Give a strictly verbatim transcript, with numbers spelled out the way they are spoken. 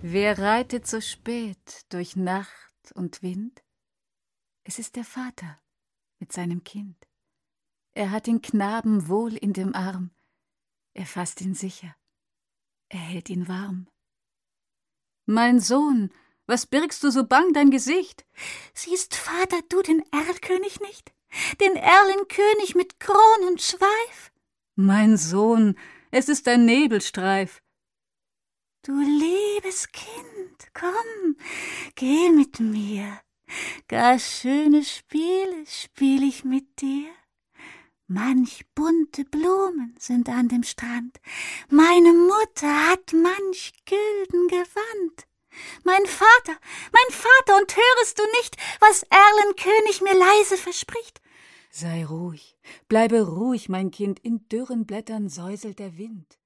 Wer reitet so spät durch Nacht und Wind? Es ist der Vater mit seinem Kind. Er hat den Knaben wohl in dem Arm, er fasst ihn sicher, er hält ihn warm. Mein Sohn, was birgst du so bang dein Gesicht? Siehst, Vater, du den Erlkönig nicht? Den Erlenkönig mit Kron und Schweif? Mein Sohn, es ist ein Nebelstreif. Du liebes Kind, komm, geh mit mir. Gar schöne Spiele spiel ich mit dir. Manch bunte Blumen sind an dem Strand. Meine Mutter hat manch gülden Gewand. Mein Vater, mein Vater, und hörest du nicht, was Erlenkönig mir leise verspricht? Sei ruhig, bleibe ruhig, mein Kind, in dürren Blättern säuselt der Wind.